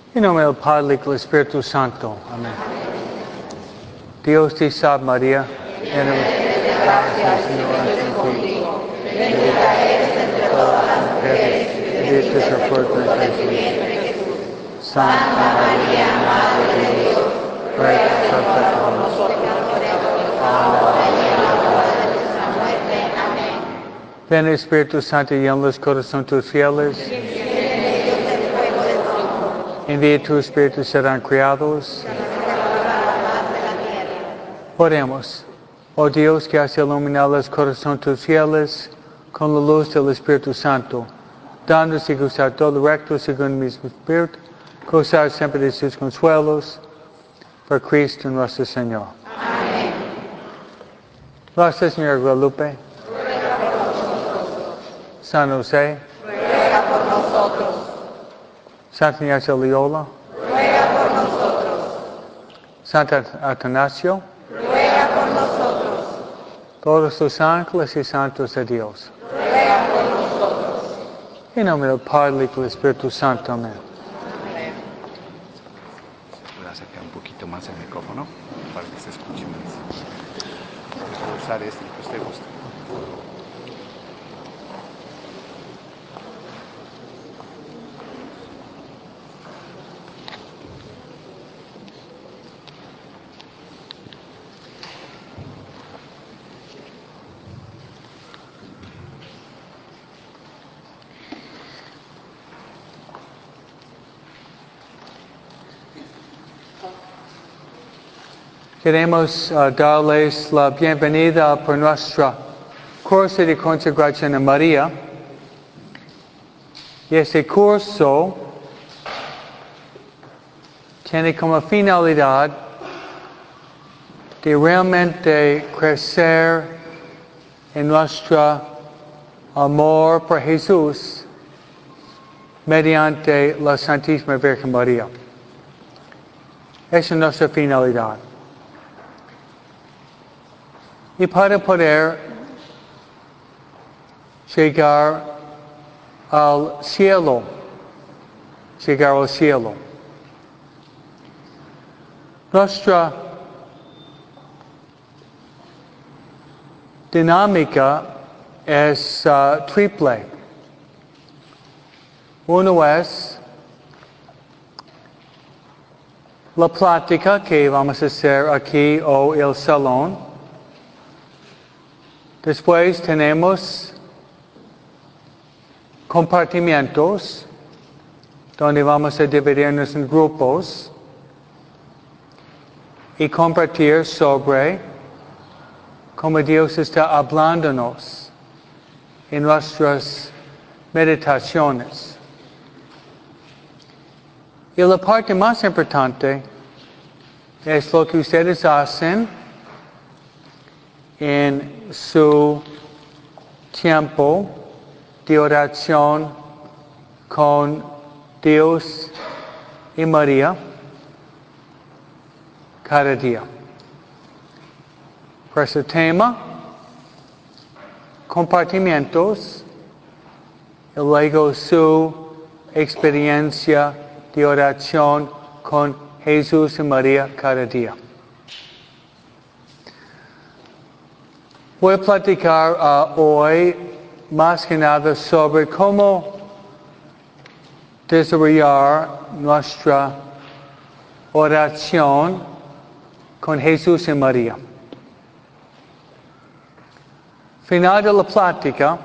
En nombre del Padre y del Espíritu Santo. Amén. Dios te salve María, llena de gracia, el Señor es contigo. Bendita eres entre todas las mujeres, y bendito es el fruto de tu vientre Jesús. Santa María, Madre de Dios, ruega por nosotros pecadores, ahora y en la hora de nuestra muerte. Amén. Ven Espíritu Santo y llena los corazones tus fieles. Envía tu Espíritu, serán criados. Oremos. Oh Dios, que has iluminado los corazones tus fieles con la luz del Espíritu Santo, dándonos y gozar todo recto según el mismo Espíritu, gozar siempre de sus consuelos, por Cristo nuestro Señor. Amén. Nuestra Señora Guadalupe, ruega por nosotros. San José, Ruega por nosotros. Santa Ignacia Loyola, Ruega por nosotros. Santo Atanasio, Ruega por nosotros. todos los ángeles y santos de Dios. Ruega por nosotros. En nombre del Padre y del Espíritu Santo. Amén. Amén. Voy a acercar un poquito más el micrófono para que se escuche más. Voy a usar este que usted guste. Queremos darles la bienvenida por nuestra curso de consagración a María. Y este curso tiene como finalidad de realmente crecer en nuestro amor por Jesús mediante la Santísima Virgen María. Esa es nuestra finalidad. Y para poder llegar al cielo, nuestra dinámica es triple. Uno es la plática que vamos a hacer aquí o el salón. Después tenemos compartimientos, donde vamos a dividirnos en grupos y compartir sobre cómo Dios está hablándonos en nuestras meditaciones. Y la parte más importante es lo que ustedes hacen en su tiempo de oración con Dios y María cada día. Por ese tema, compartimientos, y luego su experiencia de oración con Jesús y María cada día. Voy a platicar hoy más que nada sobre cómo desarrollar nuestra oración con Jesús y María. Final de la plática,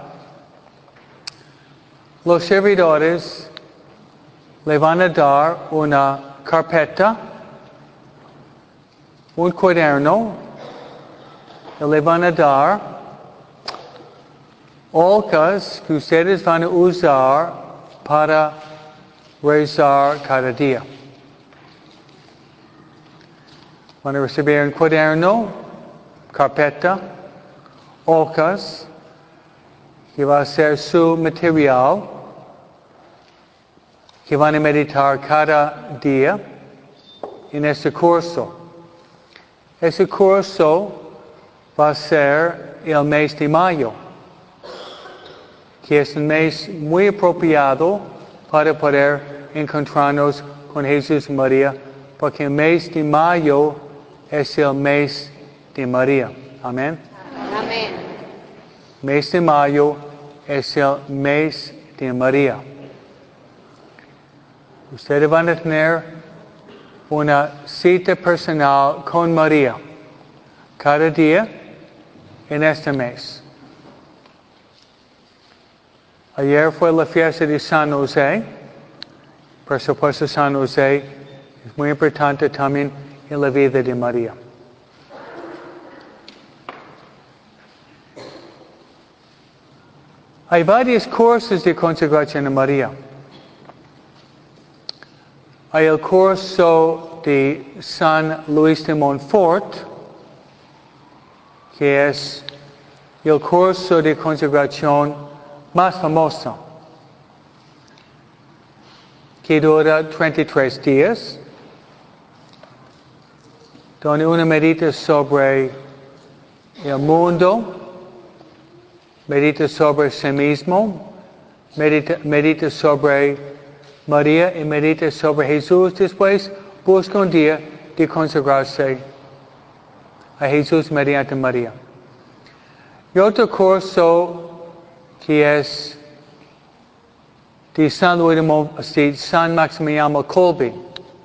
los servidores le van a dar una carpeta, un cuaderno, y le van a dar hojas que ustedes van a usar para rezar cada día. Van a recibir un cuaderno, carpeta, hojas, que va a ser su material, que van a meditar cada día en este curso. Ese curso va a ser el mes de mayo, que es un mes muy apropiado para poder encontrarnos con Jesús y María, porque el mes de mayo es el mes de María. Amén. Amén. Mes de mayo es el mes de María. Ustedes van a tener una cita personal con María cada día en este mes. Ayer fue la fiesta de San José. Por supuesto, San José es muy importante también en la vida de María. Hay varios cursos de consagración a María. Hay el curso de San Luis de Montfort, que es el curso de consagración más famoso, que dura 33 días, donde uno medita sobre el mundo, medita sobre sí mismo, medita sobre María y medita sobre Jesús. Después busca un día de consagrarse a Jesús mediante María. Y otro curso que es de San Maximiliano Kolbe,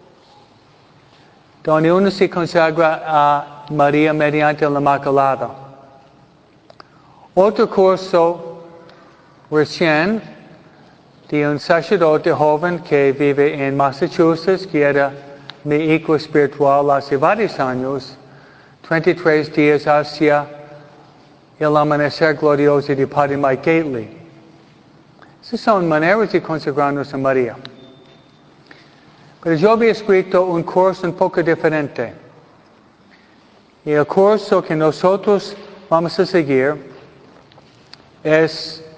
donde uno se consagra a María mediante la Inmaculada. Otro curso recién de un sacerdote joven que vive en Massachusetts, que era mi hijo espiritual hace varios años, 33 días hacia el amanecer glorioso de Padre Mike Gately. Esas son maneras de consagrarnos a María. Pero yo había escrito un curso un poco diferente. Y el curso que nosotros vamos a seguir es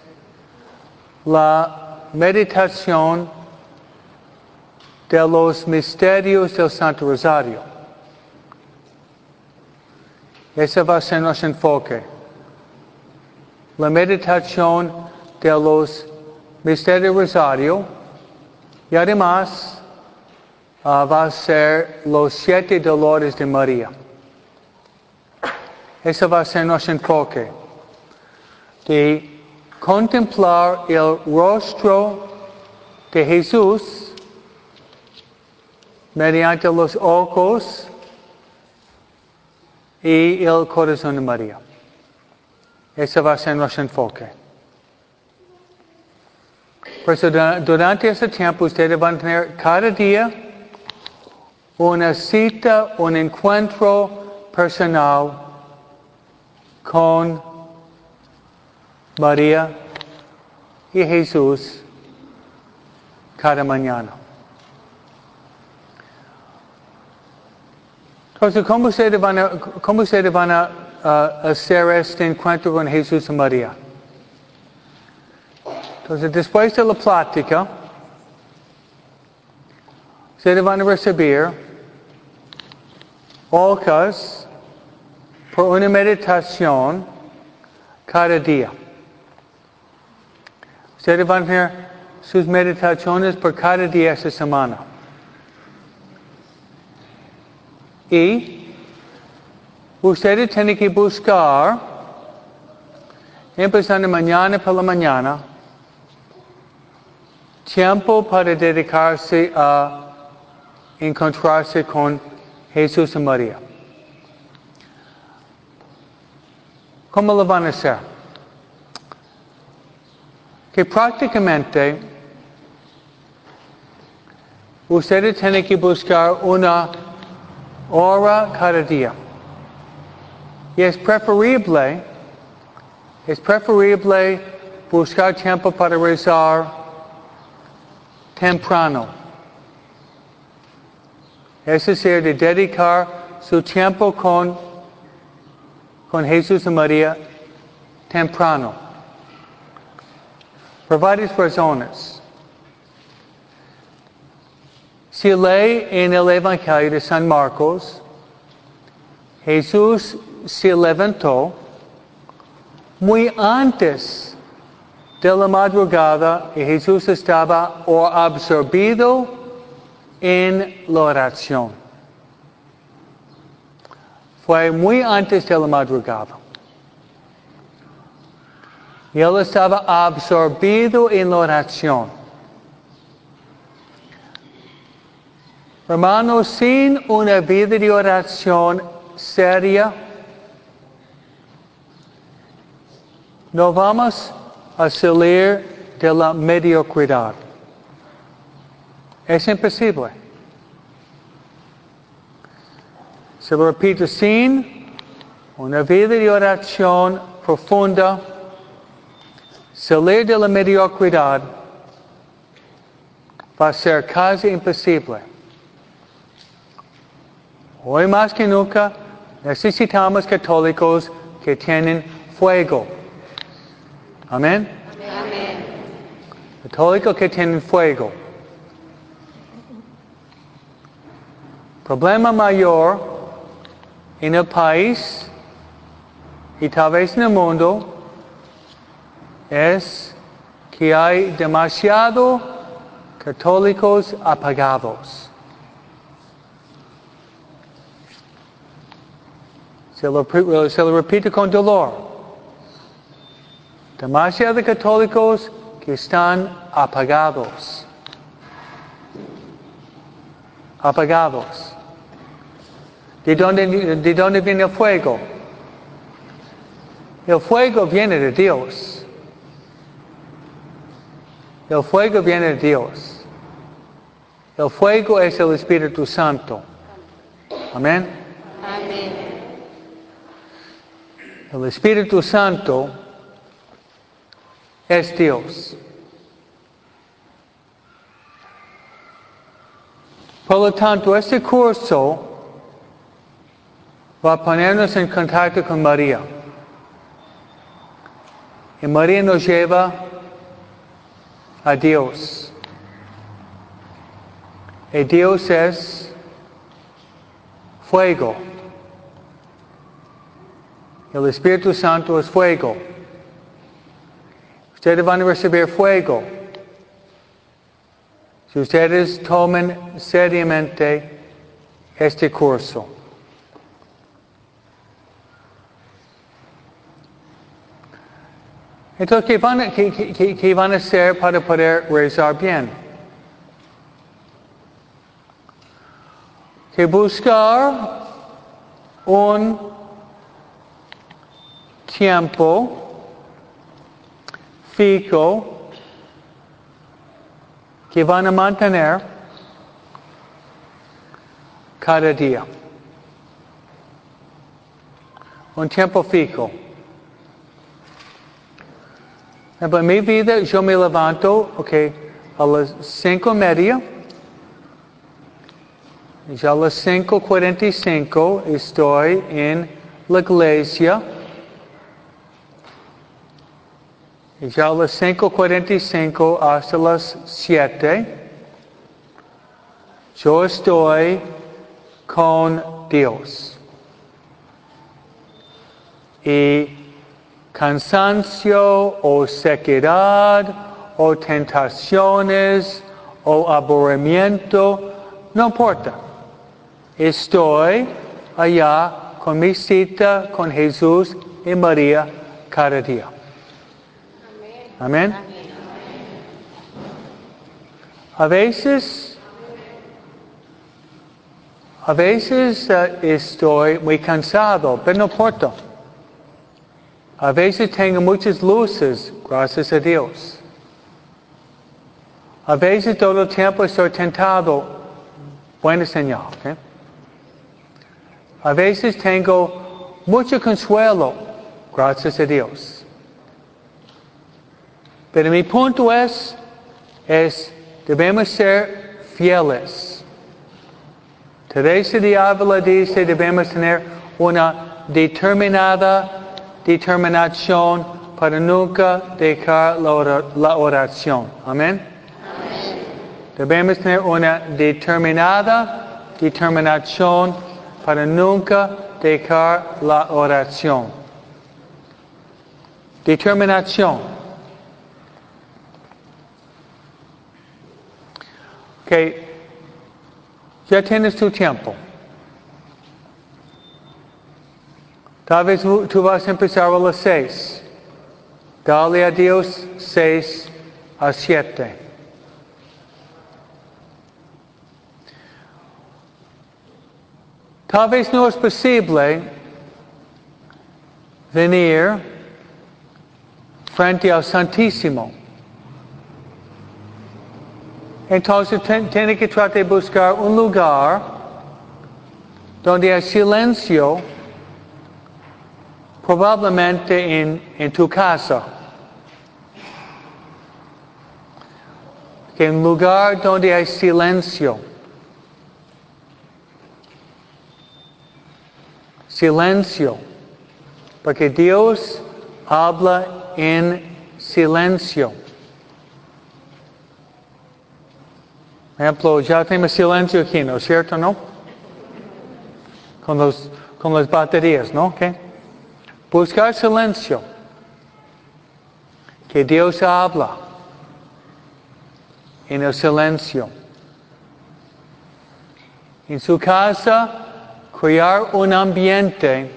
la meditación de los misterios del Santo Rosario. Ese va a ser nuestro enfoque. La meditación de los misterios del Rosario y además va a ser los 7 dolores de María. Ese va a ser nuestro enfoque. De contemplar el rostro de Jesús mediante los ojos y el corazón de María. Ese va a ser nuestro enfoque. Por eso durante ese tiempo ustedes van a tener cada día una cita, un encuentro personal con María y Jesús cada mañana. Entonces, ¿cómo ustedes van a hacer este encuentro con Jesús y María? Entonces, después de la plática, ustedes van a recibir hojas por una meditación cada día. Ustedes van a tener sus meditaciones por cada día esta semana. Y ustedes tienen que buscar, empezando mañana por la mañana, tiempo para dedicarse a encontrarse con Jesús y María. ¿Cómo lo van a hacer? Que prácticamente ustedes tienen que buscar una hora cada día. Y es preferible buscar tiempo para rezar temprano. Es decir, de dedicar su tiempo con Jesús y María temprano. Por varias razones. Si lee en el Evangelio de San Marcos, Jesús se levantó muy antes de la madrugada y Jesús estaba o absorbido en la oración. Fue muy antes de la madrugada. Y él estaba absorbido en la oración. Hermanos, sin una vida de oración seria, no vamos a salir de la mediocridad. Es imposible. Se lo repito, sin una vida de oración profunda, salir de la mediocridad va a ser casi imposible. Hoy más que nunca necesitamos católicos que tienen fuego. Amén. Amén. Católicos que tienen fuego. Problema mayor en el país y tal vez en el mundo es que hay demasiados católicos apagados. Se lo repito con dolor. Demasiados católicos que están apagados. Apagados. ¿De dónde viene el fuego? El fuego viene de Dios. El fuego viene de Dios. El fuego es el Espíritu Santo. Amén. Amén. El Espíritu Santo es Dios. Por lo tanto, este curso va a ponernos en contacto con María. Y María nos lleva a Dios. Y Dios es fuego. El Espíritu Santo es fuego. Ustedes van a recibir fuego si ustedes toman seriamente este curso. Entonces, ¿qué van a hacer para poder rezar bien? Que buscar un tiempo fijo que van a mantener cada día. Un tiempo fijo. En mi vida yo me levanto, a las 5:30. Ya a las 5:45 estoy en la iglesia. Y ya a las 5:45 hasta las 7, yo estoy con Dios. Y cansancio o sequedad o tentaciones o aburrimiento, no importa. Estoy allá con mi cita con Jesús y María cada día. Amén. A veces estoy muy cansado, pero no importa. A veces tengo muchas luces, gracias a Dios. A veces todo el tiempo estoy tentado, buena señal. ¿Okay? A veces tengo mucho consuelo, gracias a Dios. Pero mi punto es debemos ser fieles. Teresa de Ávila dice, debemos tener una determinación para nunca dejar la oración. Amén. Debemos tener una determinación para nunca dejar la oración. Determinación. Ya tienes tu tiempo. Tal vez tú vas a empezar a las 6. Dale a Dios 6 a 7. Tal vez no es posible venir frente al Santísimo. Entonces tiene que tratar de buscar un lugar donde hay silencio, probablemente en tu casa. En un lugar donde hay silencio. Silencio. Porque Dios habla en silencio. Por ejemplo, ya tenemos silencio aquí, ¿no es cierto, no? Con las baterías, ¿no? ¿Okay? Buscar silencio. Que Dios habla en el silencio. En su casa, crear un ambiente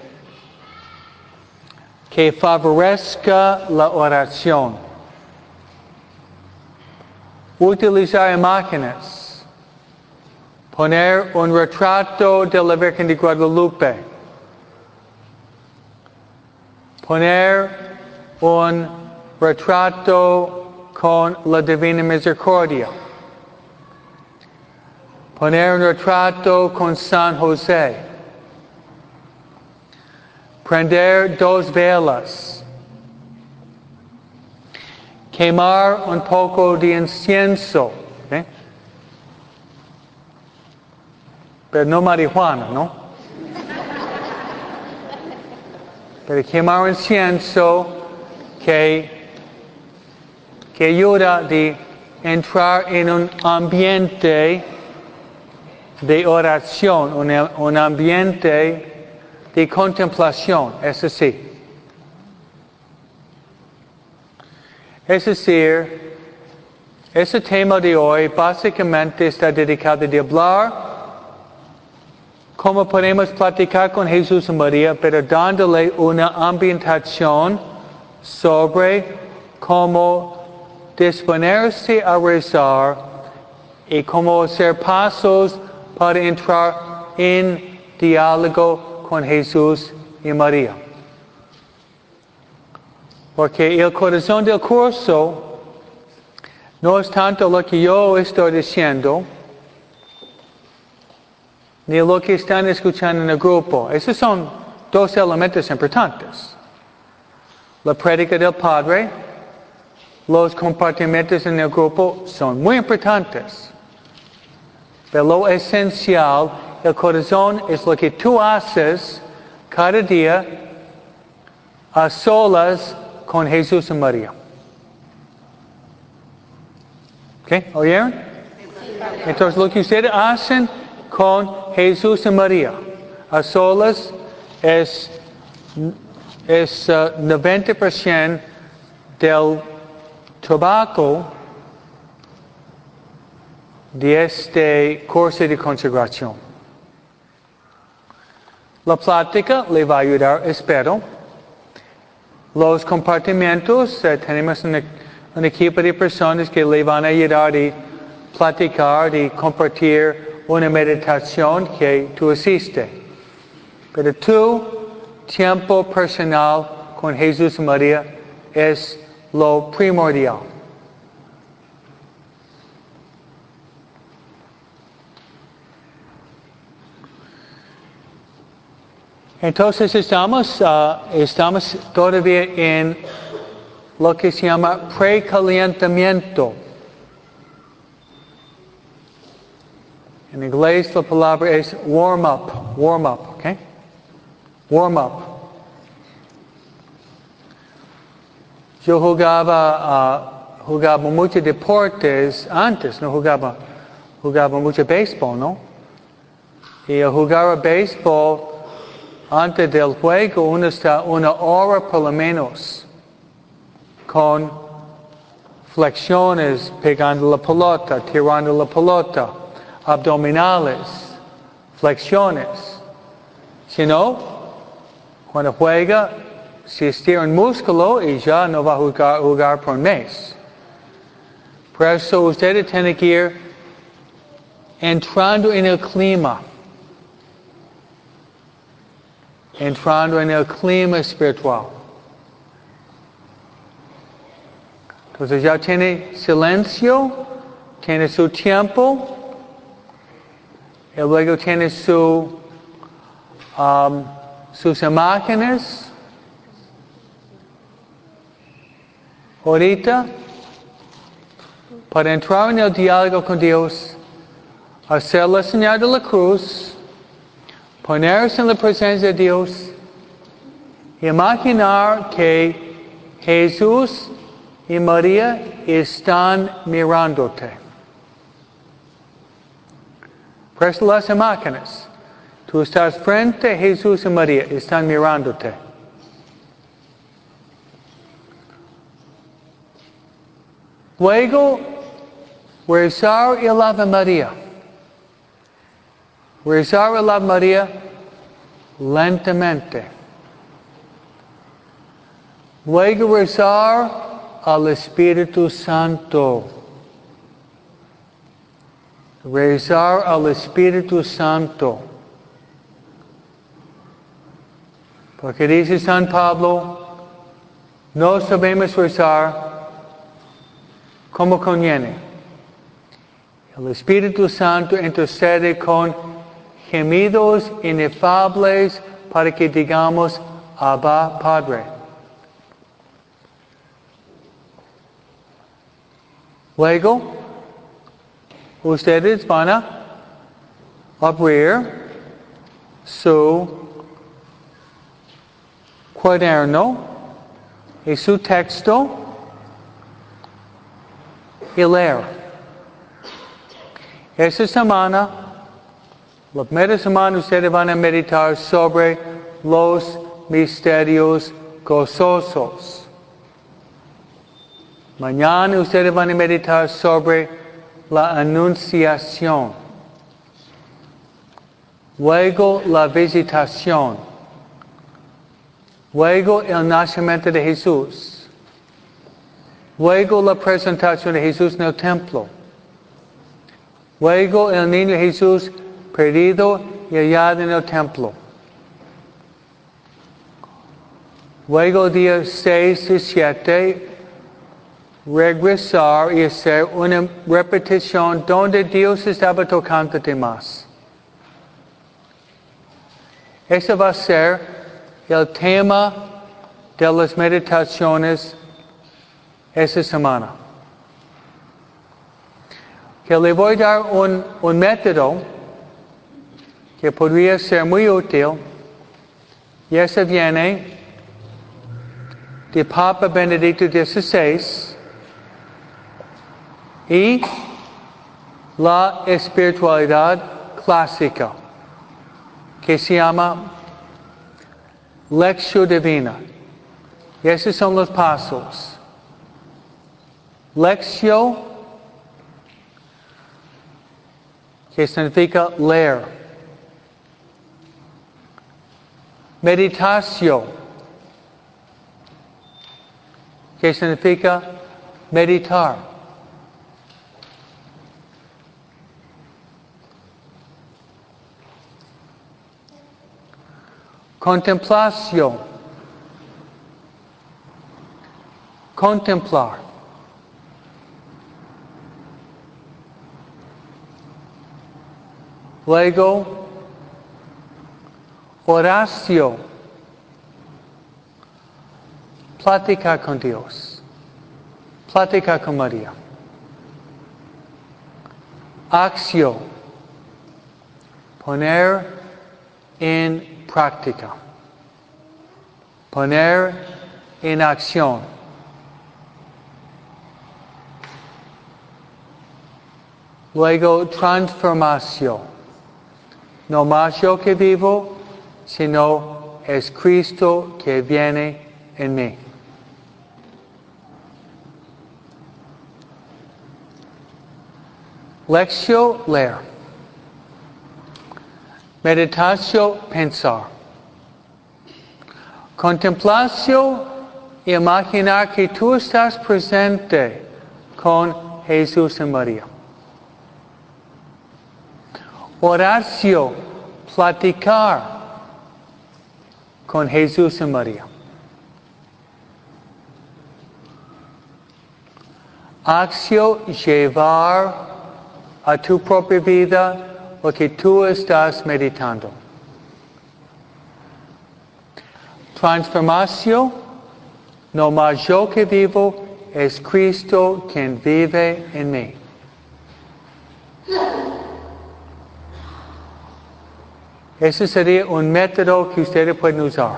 que favorezca la oración. Utilizar imágenes. Poner un retrato de la Virgen de Guadalupe. Poner un retrato con la Divina Misericordia. Poner un retrato con San José. Prender 2 velas. Quemar un poco de incienso. ¿Okay? Pero no marihuana, ¿no? Pero quemar incienso que ayuda a entrar en un ambiente de oración, un ambiente de contemplación, es así. Es decir, ese tema de hoy básicamente está dedicado a hablar cómo podemos platicar con Jesús y María, pero dándole una ambientación sobre cómo disponerse a rezar y cómo hacer pasos para entrar en diálogo con Jesús y María. Porque el corazón del curso no es tanto lo que yo estoy diciendo, ni lo que están escuchando en el grupo. Esos son 2 elementos importantes. La prédica del Padre, los compartimentos en el grupo son muy importantes. Pero lo esencial, el corazón, es lo que tú haces cada día a solas con Jesús y María. ¿Ok? ¿Oyeron? Entonces lo que ustedes hacen con Jesús y María a solas es 90% del trabajo de este curso de consagración. La plática le va a ayudar, espero. Los compartimentos, tenemos un equipo de personas que le van a ayudar a platicar y compartir una meditación que tú asistes. Pero tu tiempo personal con Jesús y María es lo primordial. Entonces estamos todavía en lo que se llama precalentamiento. En inglés la palabra es warm up, ¿ok? Warm up. Yo jugaba muchos deportes antes, no jugaba mucho béisbol, ¿no? Y al jugar béisbol, antes del juego, uno está 1 hora por lo menos con flexiones, pegando la pelota, tirando la pelota, abdominales. flexiones. Si no, cuando juega, se estira un músculo y ya no va a jugar por un mes. Por eso ustedes tienen que ir entrando en el clima. Entrando en el clima espiritual. Entonces ya tiene silencio, tiene su tiempo, y luego tiene sus imágenes. Ahorita, para entrar en el diálogo con Dios, hacer la señal de la cruz, ponerse en la presencia de Dios, imaginar que Jesús y María están mirándote. Presta las imágenes. Tú estás frente a Jesús y María, están mirándote. Luego, rezar el Ave María. Rezar el Ave María lentamente. Luego rezar al Espíritu Santo. Rezar al Espíritu Santo. Porque dice San Pablo, no sabemos rezar como conviene. El Espíritu Santo intercede con gemidos inefables para que digamos, Abba, Padre. Luego, ustedes van a abrir su cuaderno y su texto y leer. Esta semana, la primera semana ustedes van a meditar sobre los misterios gozosos. Mañana ustedes van a meditar sobre la anunciación. Luego la visitación. Luego el nacimiento de Jesús. Luego la presentación de Jesús en el templo. Luego el niño Jesús perdido y hallado en el templo. Luego día 6 y 7, regresar y hacer una repetición donde Dios estaba tocándote más. Ese va a ser el tema de las meditaciones esta semana. Que le voy a dar un método que podría ser muy útil, y ese viene de Papa Benedicto XVI y la espiritualidad clásica, que se llama Lectio Divina. Y esos son los pasos. Lectio, que significa leer. Meditatio, que significa meditar. Contemplación, contemplar. Luego, oración, plática con Dios, plática con María. Acción, poner en práctica, poner en acción. Luego, transformación. No más yo que vivo, sino es Cristo que viene en mí. Lectio, leer. Meditatio, pensar. Contemplatio, imaginar que tú estás presente con Jesús y María. Oratio, platicar con Jesús y María. Acción, llevar a tu propia vida lo que tú estás meditando. Transformación, no más yo que vivo, es Cristo quien vive en mí. Ese sería un método que ustedes pueden usar.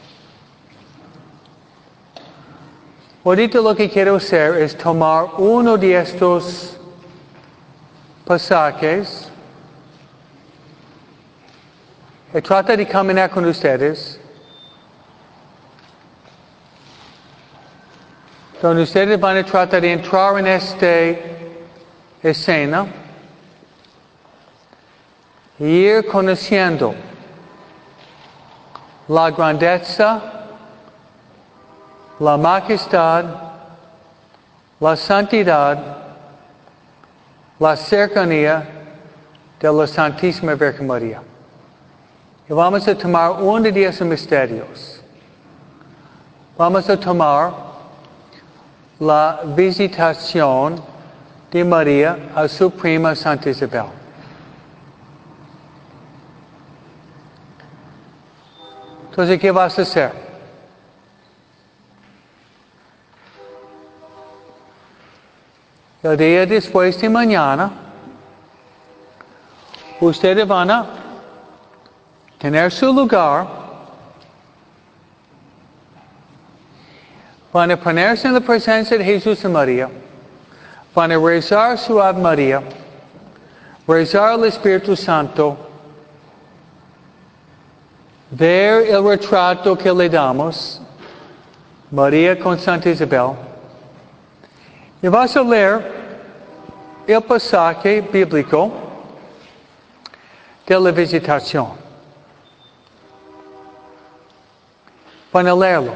Ahorita lo que quiero hacer es tomar uno de estos pasajes y tratar de caminar con ustedes, donde ustedes van a tratar de entrar en esta escena y ir conociendo la grandeza, la majestad, la santidad, la cercanía de la Santísima Virgen María. Y vamos a tomar uno de esos misterios. Vamos a tomar la visitación de María a su prima Santa Isabel. Entonces, ¿qué vas a hacer? El día después de mañana, ustedes van a tener su lugar, van a ponerse en la presencia de Jesús y María, van a rezar su Ave María, rezar al Espíritu Santo, ver el retrato que le damos, María con Santa Isabel, y vas a leer el pasaje bíblico de la visitación. Van a leerlo.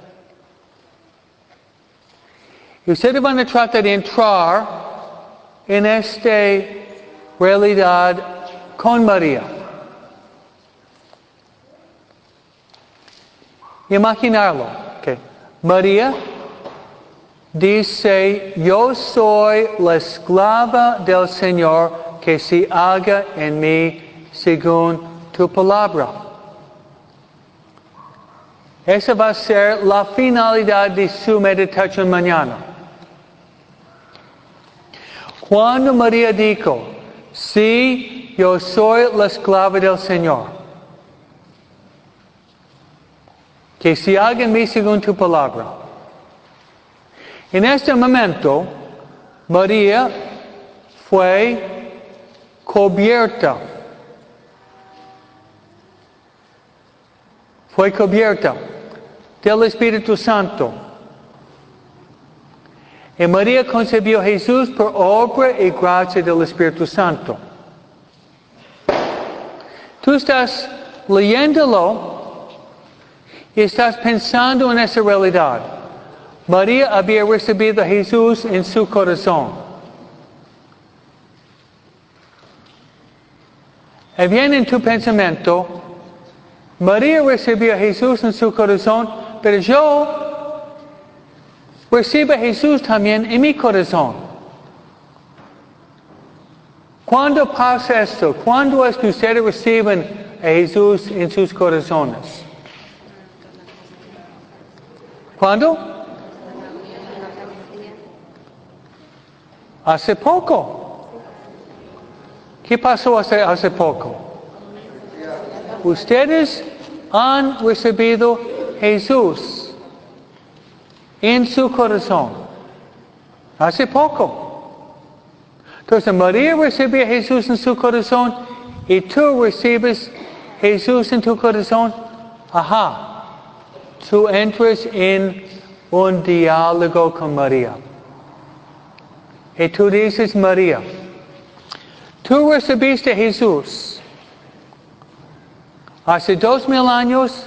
Y ustedes van a tratar de entrar en esta realidad con María. Imaginarlo. Okay. María dice, yo soy la esclava del Señor, que se haga en mí según tu palabra. Esa va a ser la finalidad de su meditación mañana. Cuando María dijo, sí, yo soy la esclava del Señor, que se haga en mí según tu palabra. En este momento, María fue cubierta. Fue cubierta del Espíritu Santo. Y María concebió a Jesús por obra y gracia del Espíritu Santo. Tú estás leyéndolo y estás pensando en esa realidad. María había recibido a Jesús en su corazón. Y bien en tu pensamiento, María recibió a Jesús en su corazón, pero yo recibo a Jesús también en mi corazón. ¿Cuándo pasa esto? ¿Cuándo es que ustedes reciben a Jesús en sus corazones? ¿Cuándo? Hace poco. ¿Qué pasó hace poco? Ustedes han recibido Jesús en su corazón. Hace poco. Entonces María recibe a Jesús en su corazón y tú recibes Jesús en tu corazón. Ajá. Tú entras en un diálogo con María. Y tú dices, María, tú recibiste a Jesús. Hace 2000 años,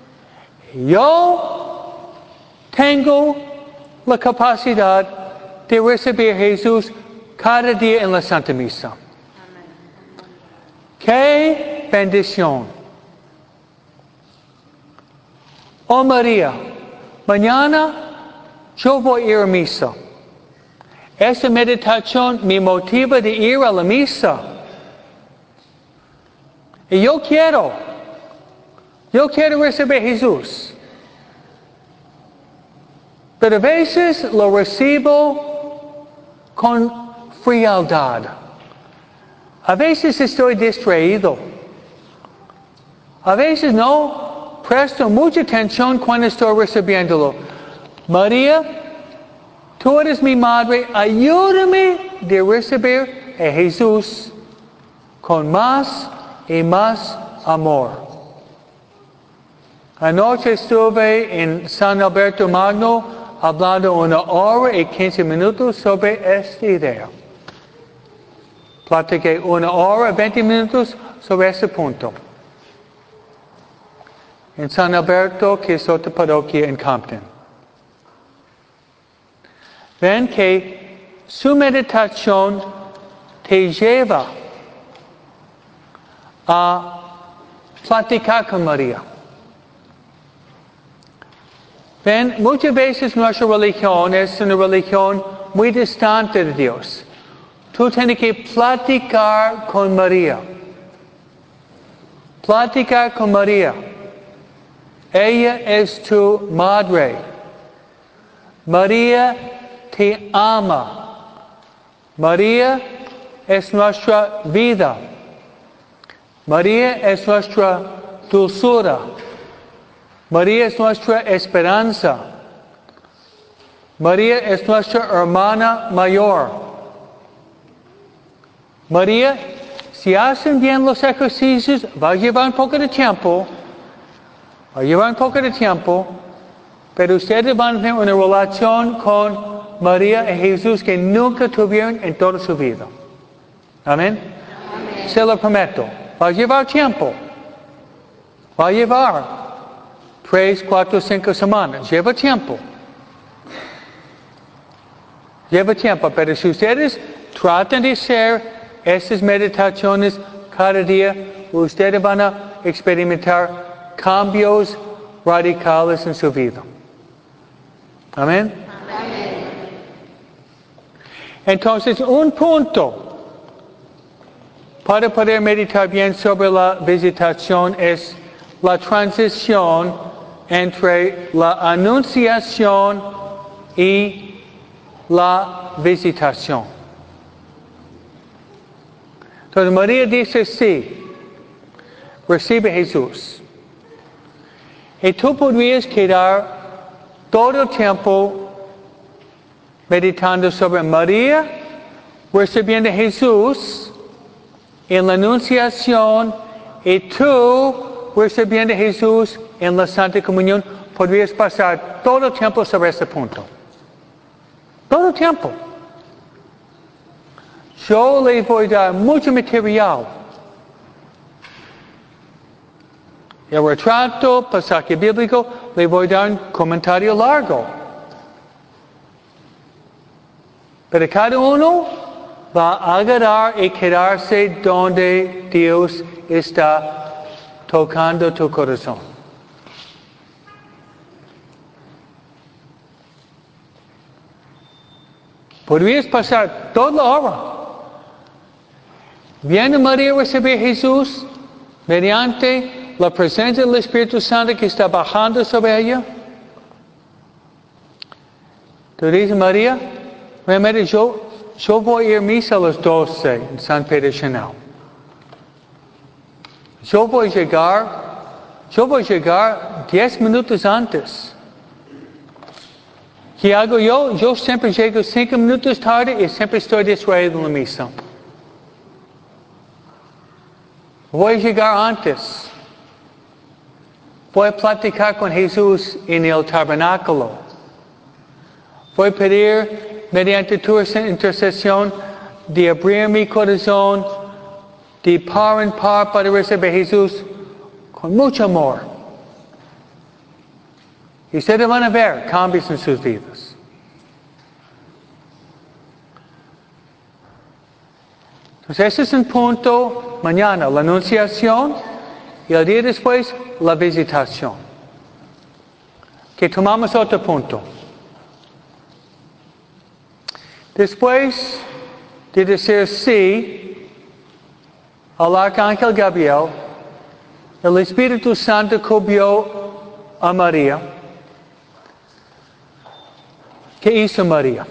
yo tengo la capacidad de recibir a Jesús cada día en la Santa Misa. ¡Qué bendición! Oh María, mañana yo voy a ir a misa. Esta meditación me motiva de ir a la misa. Y yo quiero recibir a Jesús. Pero a veces lo recibo con frialdad. A veces estoy distraído. A veces no presto mucha atención cuando estoy recibiéndolo. María, tú eres mi madre, ayúdame a recibir a Jesús con más y más amor. Anoche estuve en San Alberto Magno hablando 1 hora y 15 minutos sobre esta idea. Platiqué 1 hora y 20 minutos sobre ese punto. En San Alberto, que es otra parroquia en Compton. Ven que su meditación te lleva a platicar con María. Ven, muchas veces nuestra religión es una religión muy distante de Dios. Tú tienes que platicar con María. Platicar con María. Ella es tu madre. María te ama. María es nuestra vida. María es nuestra dulzura. María es nuestra esperanza. María es nuestra hermana mayor. María, si hacen bien los ejercicios, va a llevar un poco de tiempo. Pero ustedes van a tener una relación con María y Jesús que nunca tuvieron en toda su vida. Amén. Se lo prometo. Va a llevar tiempo. Va a llevar 3, 4, 5 semanas. Lleva tiempo. Pero si ustedes tratan de hacer estas meditaciones cada día, ustedes van a experimentar cambios radicales en su vida. Amén. Entonces, un punto para poder meditar bien sobre la visitación es la transición entre la anunciación y la visitación. Entonces María dice sí, recibe a Jesús. Y tú podrías quedar todo el tiempo meditando sobre María, recibiendo a Jesús en la anunciación y tú recibiendo a Jesús en la Santa Comunión. Podrías pasar todo el tiempo sobre este punto. Todo el tiempo. Yo le voy a dar mucho material. El retrato, pasaje bíblico, le voy a dar un comentario largo. Pero cada uno va a agarrar y quedarse donde Dios está tocando tu corazón. Podrías pasar toda la hora. Viene María a recibir a Jesús mediante la presencia del Espíritu Santo que está bajando sobre ella. Tú dices, María, realmente yo voy a ir a misa a las 12 en San Pedro Chanel. Yo voy a llegar 10 minutos antes. ¿Qué hago yo? Yo siempre llego 5 minutos tarde y siempre estoy distraído en la misa. Voy a llegar antes. Voy a platicar con Jesús en el tabernáculo. Voy a pedir, mediante tu intercesión, de abrir mi corazón, de par en par para recibir a Jesús con mucho amor. Y ustedes van a ver cambios en sus vidas. Entonces, ese es un punto mañana, la anunciación, y el día después, la visitación. Que tomamos otro punto. Después de decir sí al arcángel Gabriel, el Espíritu Santo cubrió a María. ¿Qué hizo María?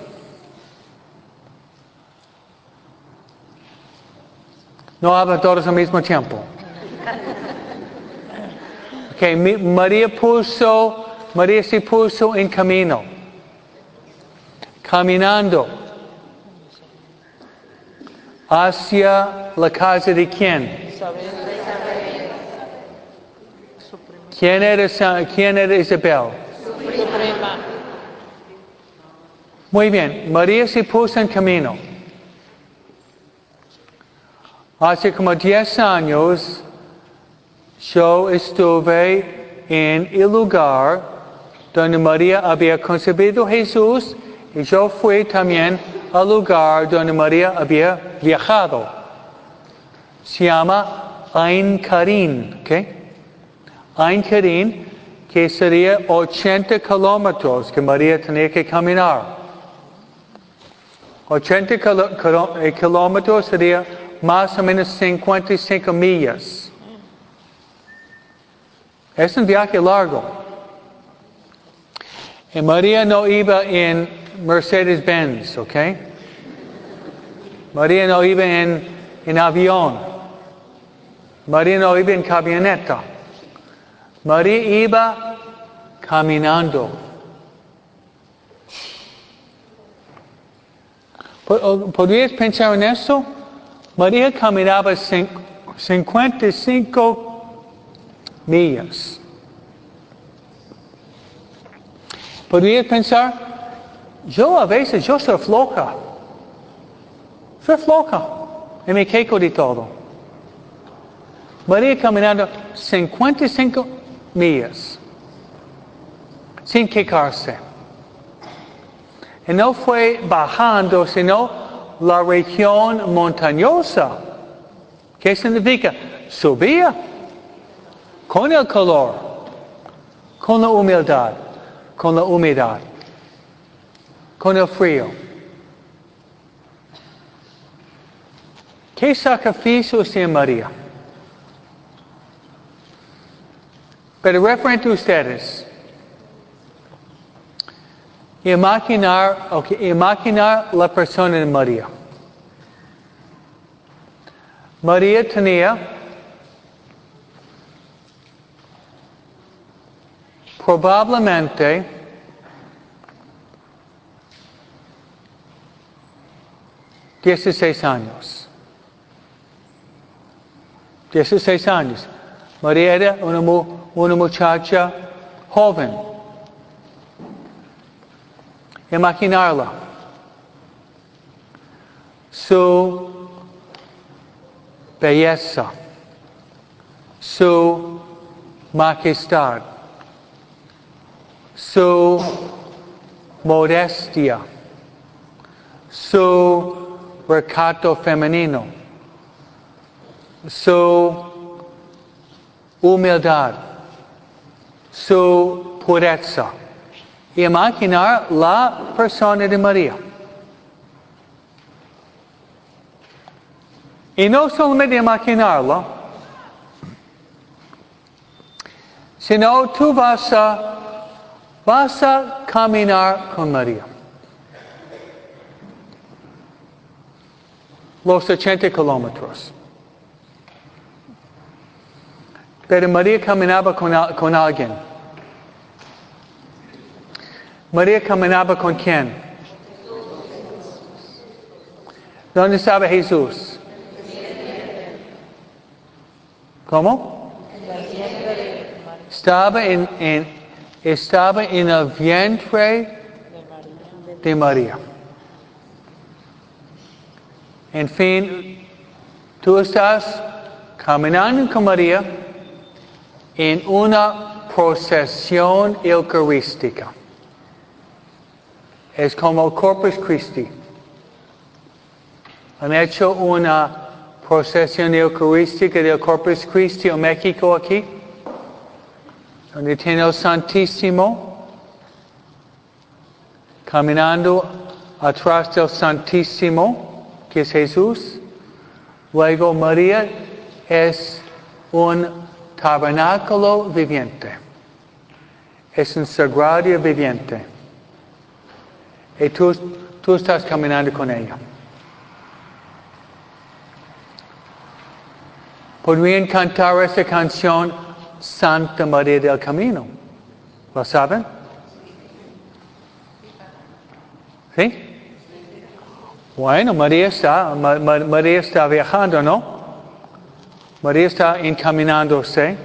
No hablan todos al mismo tiempo. Okay, María se puso en camino. Caminando. Hacia la casa de quién? ¿Quién era Isabel? Suprema. Muy bien, María se puso en camino. Hace como 10 años, yo estuve en el lugar donde María había concebido a Jesús y yo fui también al lugar donde María había viajado. Se llama Ain Karim, ¿ok? Ain Karim, que sería 80 kilómetros que María tenía que caminar. 80 kilómetros sería más o menos 55 millas. Es un viaje largo. Y María no iba en Mercedes-Benz, ¿ok? María no iba en avión. María no iba en camioneta. María iba caminando. ¿Podrías pensar en eso? María caminaba 55 millas. ¿Podrías pensar? A veces soy floja. Soy floja. Y me quejo de todo. María caminando 55 millas. Sin quejarse. Y no fue bajando, sino la región montañosa. ¿Qué significa? Subía con el calor, con la humildad, con la humedad, con el frío. ¿Qué sacrificio hacía María? Pero referente a ustedes, imaginar la persona de María. María tenía probablemente 16 años. 16 años. María era una muchacha joven. Imaginarla. Su belleza. Su majestad. Su modestia. Su recato femenino. Su humildad. Su pureza. Imaginar la persona de María. Y no solamente imaginarla, sino tú vas a caminar con María. Los 80 kilómetros. Pero María caminaba con alguien. María caminaba con quién? ¿Dónde estaba Jesús? ¿Cómo? Estaba en el vientre de María. En fin, tú estás caminando con María en una procesión eucarística. Es como Corpus Christi. Han hecho una procesión eucarística del Corpus Christi en México aquí, donde tiene el Santísimo caminando atrás del Santísimo, que es Jesús. Luego María es un tabernáculo viviente. Es un sagrario viviente. Y tú estás caminando con ella. Podrían cantar esta canción Santa María del Camino. ¿Lo saben? ¿Sí? Bueno, María está viajando, ¿no? María está encaminándose.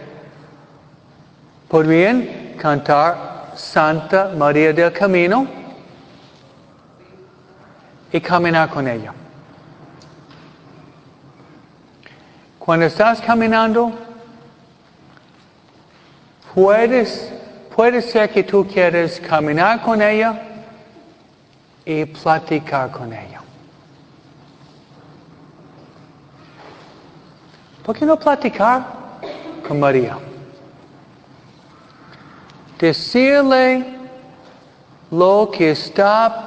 Podrían cantar Santa María del Camino y caminar con ella. Cuando estás caminando, puede ser que tú quieres caminar con ella y platicar con ella. ¿Por qué no platicar con María? Decirle lo que está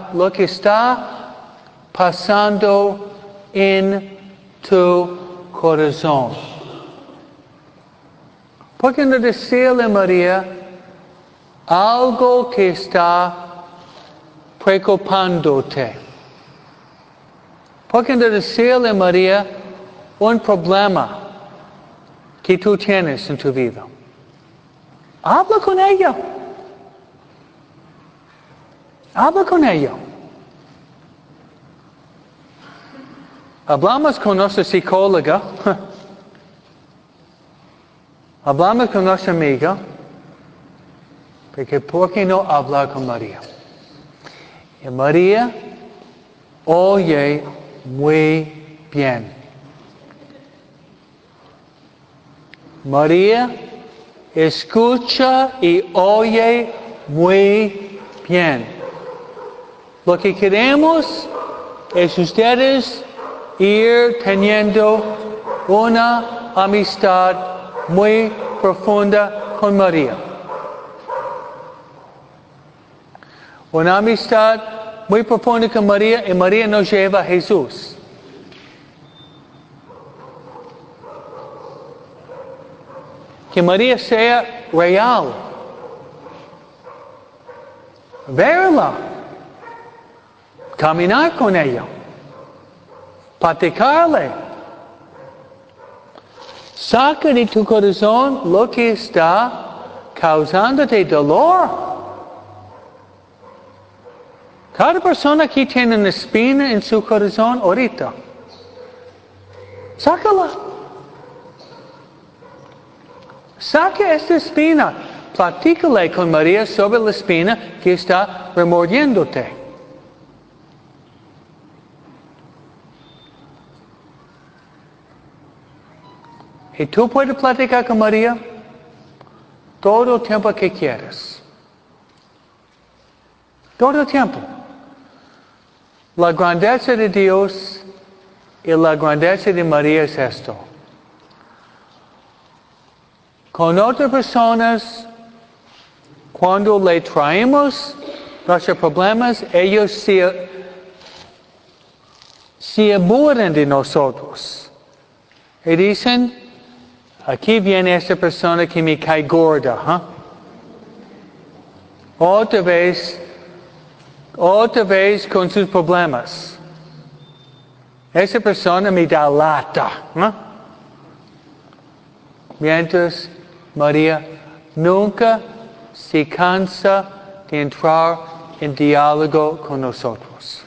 pasando en tu corazón. ¿Por qué no decirle a María algo que está preocupándote? ¿Por qué no decirle a María un problema que tú tienes en tu vida? Habla con ella. Habla con ella. Hablamos con nuestra psicóloga. Hablamos con nuestra amiga. Porque ¿por qué no hablar con María? Y María oye muy bien. María escucha y oye muy bien. Lo que queremos es ustedes ir teniendo una amistad muy profunda con María. Una amistad muy profunda con María y María nos lleva a Jesús. Que María sea real. Verla. Caminar con ella. Platicarle. Saca de tu corazón lo que está causándote dolor. Cada persona aquí tiene una espina en su corazón ahorita. Sácala. Saca esta espina. Platícale con María sobre la espina que está remordiéndote. Y tú puedes platicar con María todo el tiempo que quieras. Todo el tiempo. La grandeza de Dios y la grandeza de María es esto. Con otras personas, cuando le traemos nuestros problemas, ellos se aburren de nosotros. Y dicen, aquí viene esta persona que me cae gorda. Otra vez con sus problemas. Esa persona me da lata. Mientras María nunca se cansa de entrar en diálogo con nosotros.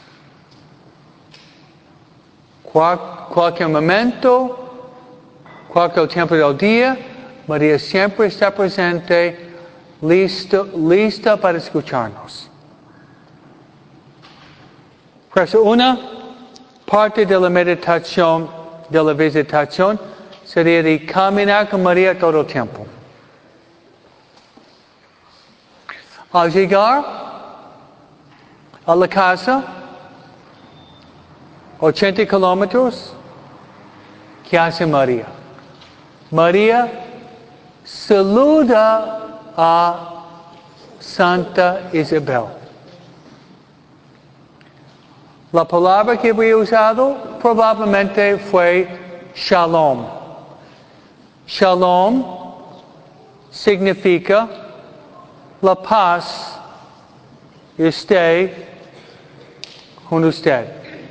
Cualquier momento, cualquier tiempo del día, María siempre está presente, lista para escucharnos. Por eso, una parte de la meditación, de la visitación, sería de caminar con María todo el tiempo. Al llegar a la casa, 80 kilómetros, ¿qué hace María? María saluda a Santa Isabel. La palabra que había usado probablemente fue shalom. Shalom significa la paz esté con usted.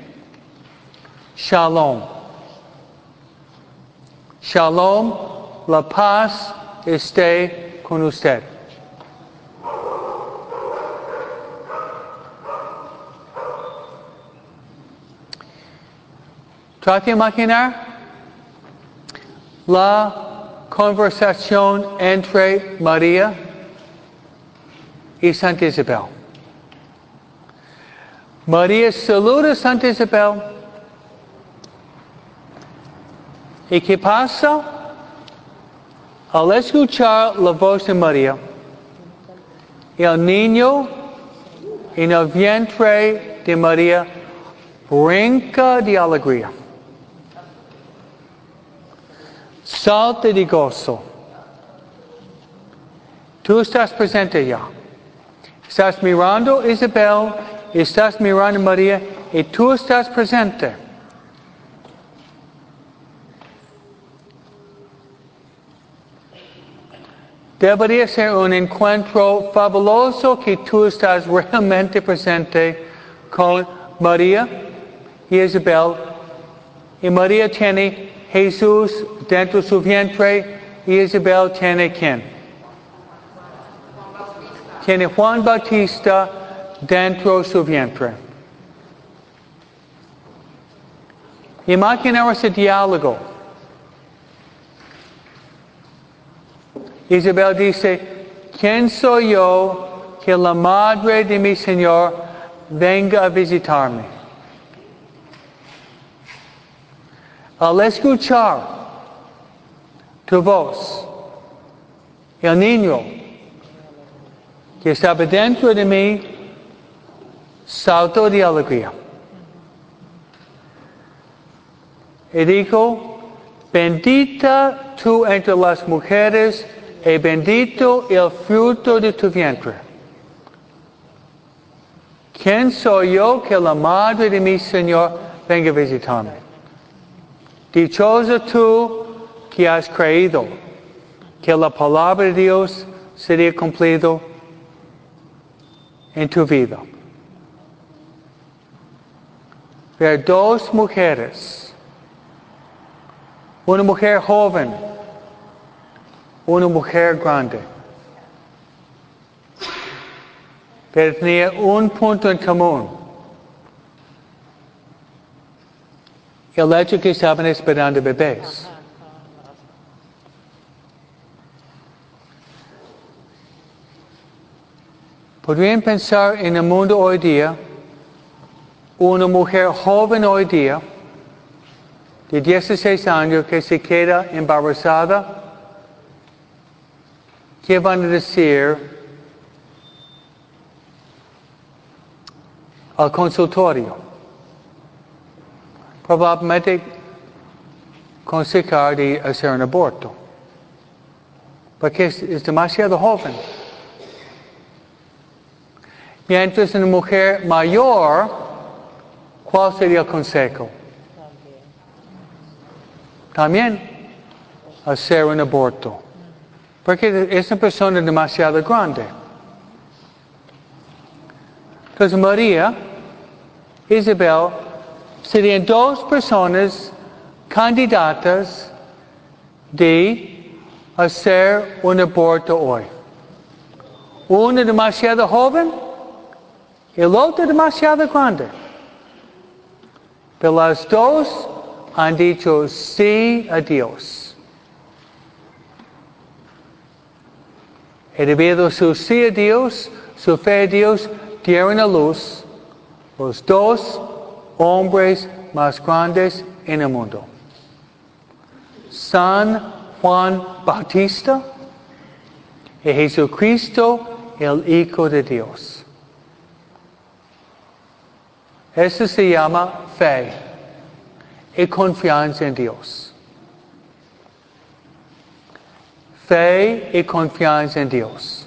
Shalom. Shalom, la paz esté con usted. Trate de imaginar la conversación entre María y Santa Isabel. María saluda a Santa Isabel. ¿Y qué pasa? Al escuchar la voz de María, el niño en el vientre de María brinca de alegría. Salta de gozo. Tú estás presente ya. Estás mirando a Isabel, estás mirando a María y tú estás presente. Debería ser un encuentro fabuloso que tú estás realmente presente con María y Isabel. Y María tiene Jesús dentro de su vientre y Isabel tiene ¿quién? Tiene Juan Bautista dentro de su vientre. Imagina ese diálogo. Isabel dice, ¿quién soy yo que la madre de mi Señor venga a visitarme? Al escuchar tu voz, el niño que estaba dentro de mí saltó de alegría. Y dijo, bendita tú entre las mujeres y bendito el fruto de tu vientre. ¿Quién soy yo que la madre de mi Señor venga a visitarme? Dichosa tú que has creído que la palabra de Dios sería cumplido en tu vida. Ver dos mujeres, una mujer joven, una mujer grande, pero tenía un punto en común. El hecho que estaban esperando bebés. Podrían pensar en el mundo hoy día, una mujer joven hoy día, de 16 años, que se queda embarazada, ¿qué van a decir al consultorio? Probablemente aconsejar de hacer un aborto, porque es demasiado joven. Mientras una mujer mayor, ¿cuál sería el consejo? También hacer un aborto, porque es una persona demasiado grande. Entonces María, Isabel, serían dos personas candidatas de hacer un aborto hoy. Una demasiado joven y el otro demasiado grande. Pero las dos han dicho sí a Dios. Y debido a su sí a Dios, su fe a Dios, dieron a luz los dos hombres más grandes en el mundo. San Juan Bautista y Jesucristo, el Hijo de Dios. Eso se llama fe y confianza en Dios. Fe y confianza en Dios.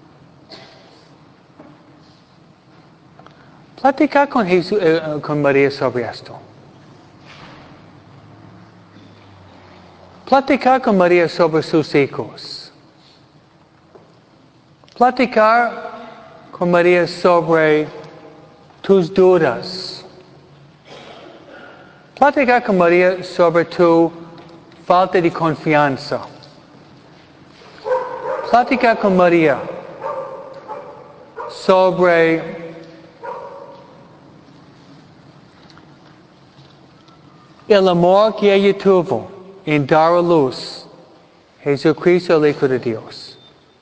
Platica con María sobre esto. Platicar con María sobre sus hijos. Platicar con María sobre tus dudas. Platicar con María sobre tu falta de confianza. Platicar con María sobre el amor que ella tuvo en dar a luz Jesucristo, el Hijo de Dios.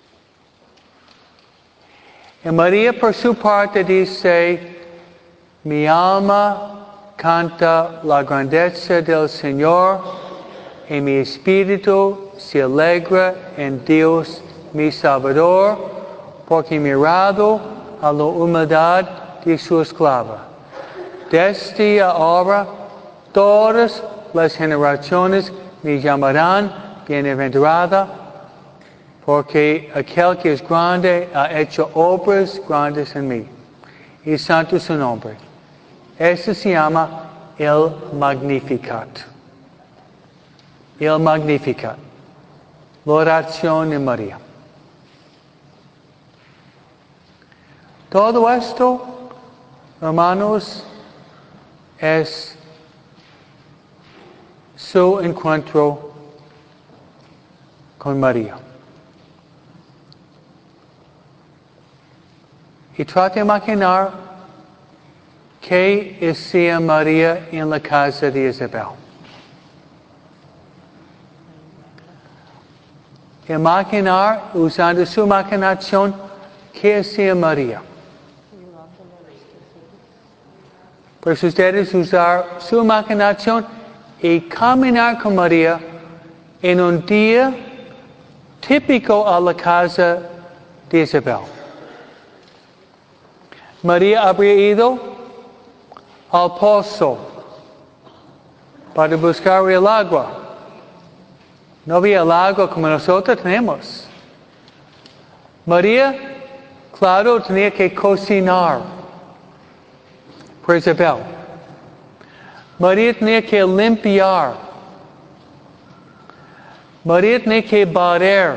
Y María por su parte dice, mi alma canta la grandeza del Señor y mi espíritu se alegra en Dios mi Salvador, porque ha mirado a la humildad de su esclava. Desde ahora todas las generaciones me llamarán bienaventurada, porque aquel que es grande ha hecho obras grandes en mí. Y santo su nombre. Eso se llama el Magnificat. El Magnificat. La oración de María. Todo esto, hermanos, es su encuentro con María. Y trate de imaginar qué hacía María en la casa de Isabel. Imaginar, usando su imaginación, qué hacía María. Pues ustedes usar su imaginación y caminar con María en un día típico a la casa de Isabel. María habría ido al pozo para buscar el agua. No había el agua como nosotros tenemos. María, claro, tenía que cocinar por Isabel. María tenía que limpiar. María tenía que barrer.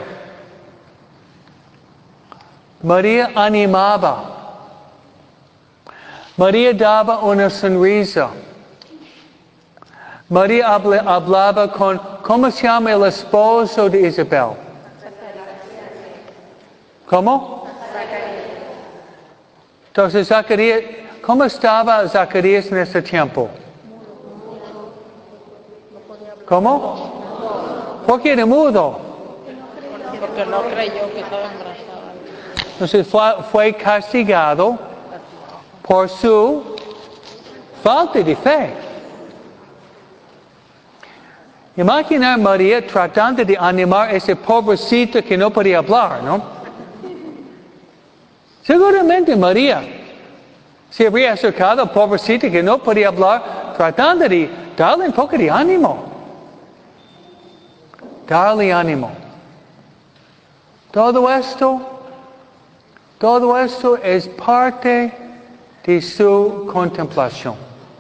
María animaba. María daba una sonrisa. María hablaba con, ¿cómo se llama el esposo de Isabel? ¿Cómo? Entonces, Zacarías, ¿cómo estaba Zacarías en ese tiempo? ¿Cómo? ¿Por qué era mudo? Porque no creyó que estaba embarazada. Entonces fue castigado por su falta de fe. Imagina a María tratando de animar a ese pobrecito que no podía hablar, ¿no? Seguramente María se habría acercado al pobrecito que no podía hablar, tratando de darle un poco de ánimo. Darle ánimo. Todo esto es parte de su contemplación.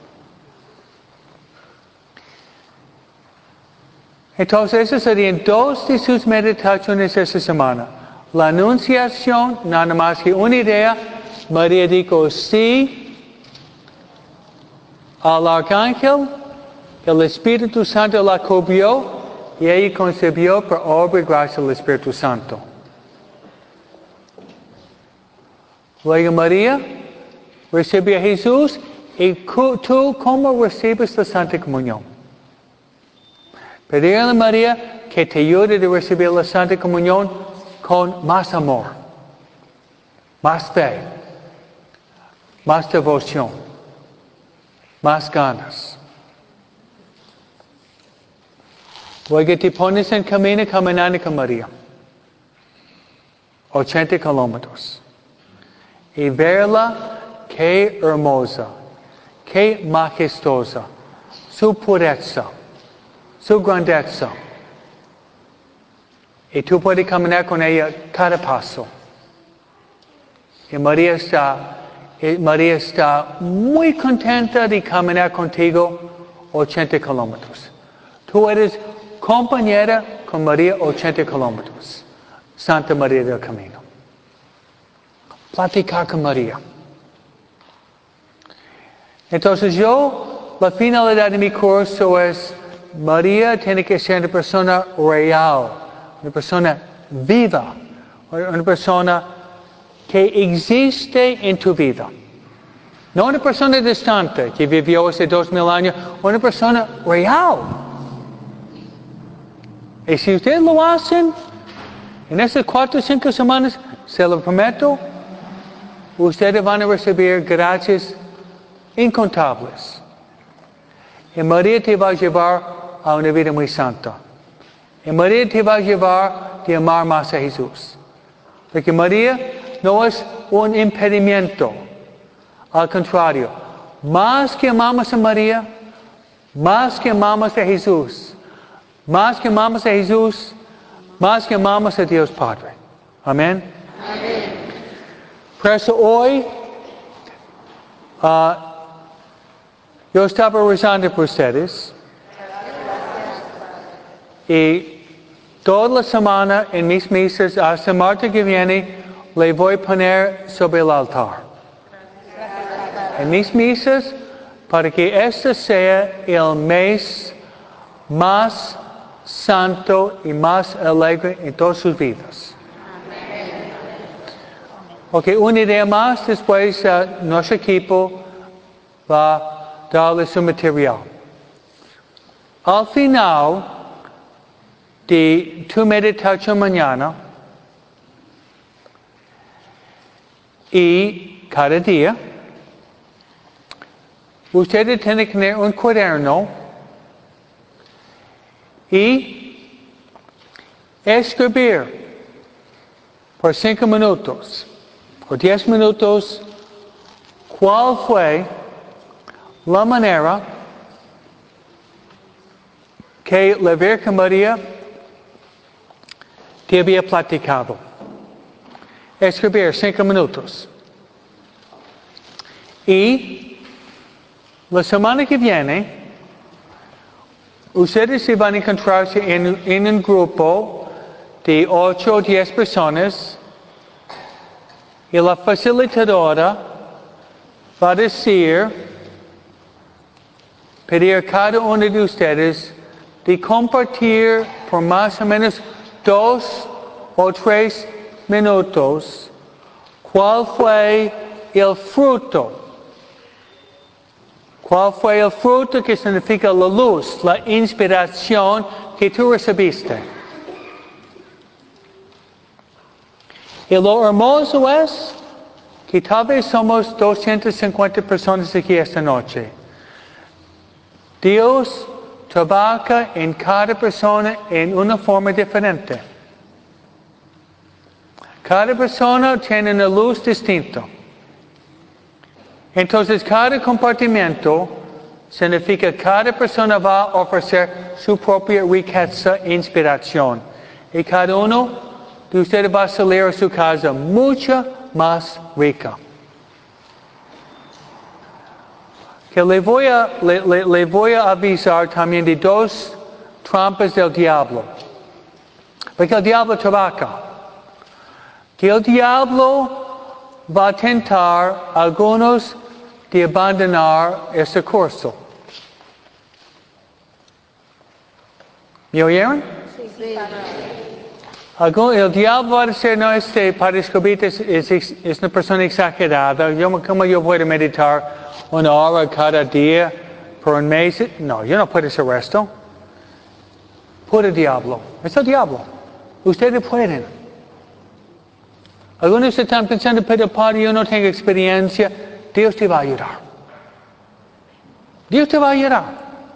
Entonces, esas serían dos de sus meditaciones esta semana. La anunciación, nada más que una idea. María dijo sí al arcángel, el Espíritu Santo la cubrió y ella concebió por obra y gracia del Espíritu Santo. Luego María recibió a Jesús y tú, ¿cómo recibes la Santa Comunión? Pedirle a María que te ayude a recibir la Santa Comunión con más amor, más fe, más devoción, más ganas. Luego te pones en camino caminando con María. 80 kilómetros. y verla, qué hermosa, qué majestuosa, su pureza, su grandeza. Y tú puedes caminar con ella cada paso. Y María está muy contenta de caminar contigo 80 kilómetros. Tú eres compañera con María 80 kilómetros. Santa María del Camino. Platicar con María. Entonces la finalidad de mi curso es, María tiene que ser una persona real, una persona viva, una persona que existe en tu vida. No una persona distante que vivió hace 2000 años, una persona real. Y si ustedes lo hacen, en esas 4 o 5 semanas, se lo prometo, ustedes van a recibir gracias incontables. Y María te va a llevar a una vida muy santa. Y María te va a llevar a amar más a Jesús. Porque María no es un impedimento. Al contrario, más que amamos a María, más que amamos a Jesús, más que amamos a Jesús, más que amamos a Dios Padre. Amén. Amén. Por eso hoy, yo estaba rezando por ustedes. Y toda la semana en mis misas, hasta martes que viene, le voy a poner sobre el altar. En mis misas, para que este sea el mes más santo y más alegre en todas sus vidas. Ok, una idea más, después nuestro equipo va a darle su material. Al final de tu meditación mañana y cada día, ustedes tienen que tener un cuaderno y escribir por 5 minutos o 10 minutos cuál fue la manera que la Virgen María te había platicado. Escribir 5 minutos. Y la semana que viene, ustedes se van a encontrarse en un grupo de 8 o 10 personas y la facilitadora va a pedir a cada uno de ustedes de compartir por más o menos 2 o 3 minutos cuál fue el fruto. ¿Cuál fue el fruto que significa la luz, la inspiración que tú recibiste? Y lo hermoso es que tal vez somos 250 personas aquí esta noche. Dios trabaja en cada persona en una forma diferente. Cada persona tiene una luz distinta. Entonces, cada compartimiento significa que cada persona va a ofrecer su propia riqueza e inspiración. Y cada uno de ustedes va a salir a su casa mucho más rica. Que le voy a avisar también de 2 trampas del diablo. Porque el diablo trabaja. Que el diablo va a tentar a algunos de abandonar este curso. ¿Me oyeron? Sí. El diablo va a decir, no, Padre Escobita es una persona exagerada. ¿Cómo yo puedo meditar 1 hora cada día por un mes? No, yo no puedo hacer esto. Puro diablo. Es el diablo. Ustedes pueden. Algunos están pensando, pero Padre, yo no tengo experiencia. Dios te va a ayudar. Dios te va a ayudar.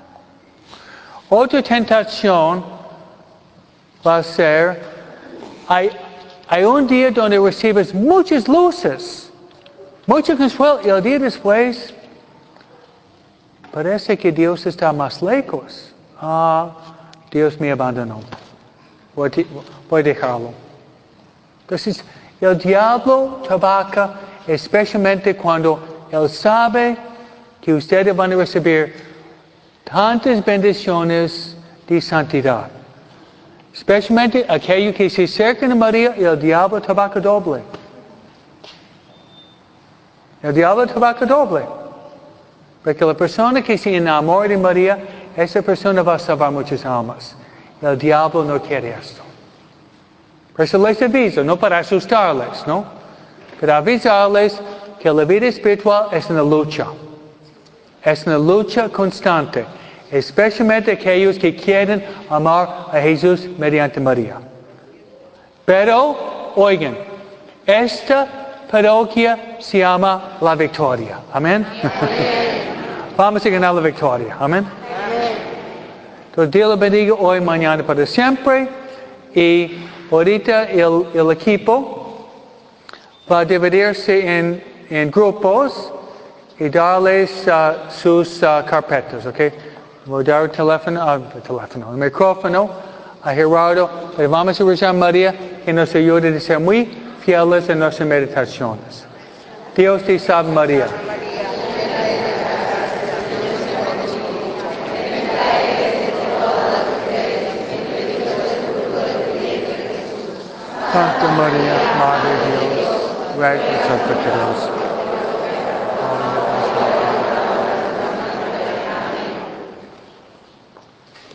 Otra tentación va a ser, hay un día donde recibes muchas luces. Mucho consuelo. Y el día después, parece que Dios está más lejos. Dios me abandonó. Voy a dejarlo. Entonces, el diablo trabaja especialmente cuando él sabe que ustedes van a recibir tantas bendiciones de santidad. Especialmente aquellos que se acercan a María, el diablo trabaja doble. El diablo trabaja doble. Porque la persona que se enamora de María, esa persona va a salvar muchas almas. El diablo no quiere esto. Por eso les aviso, no para asustarles, ¿no? Para avisarles que la vida espiritual es una lucha. Es una lucha constante. Especialmente aquellos que quieren amar a Jesús mediante María. Pero, oigan, esta parroquia se llama La Victoria. Amén. Vamos a ganar la victoria. Amén. Entonces, Dios le bendiga hoy, mañana, para siempre. Y ahorita el equipo va a dividirse en grupos y darles sus carpetas, ¿ok? Voy a dar el micrófono a Gerardo, pero vamos a rezar a María que nos ayude a ser muy fieles en nuestras meditaciones. Dios te salve María. Santa María, Madre de Dios, ruega por nosotros pecadores,